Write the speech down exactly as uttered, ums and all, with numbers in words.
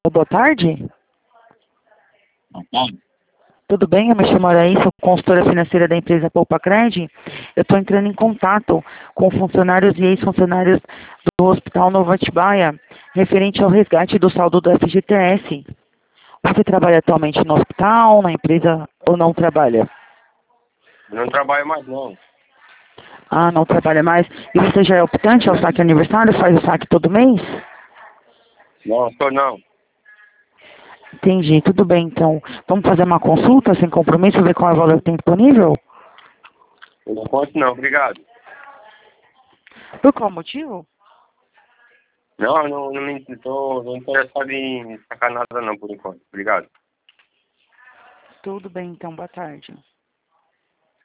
Boa tarde. Boa tarde. Tudo bem? Eu me chamo Araí, sou consultora financeira da empresa Poupa Cred. Eu estou entrando em contato com funcionários e ex-funcionários do Hospital Novo Atibaia, referente ao resgate do saldo do F G T S. Você trabalha atualmente no hospital, na empresa, ou não trabalha? Não trabalho mais não. Ah, não trabalha mais. E você já é optante ao saque aniversário? Faz o saque todo mês? Não, tô não. Entendi, tudo bem. Então, vamos fazer uma consulta sem compromisso, ver qual é o valor que tem disponível? Eu não conto não, obrigado. Por qual motivo? Não, não, não me tô, não interessado em sacar nada não por enquanto. Obrigado. Tudo bem, então, boa tarde.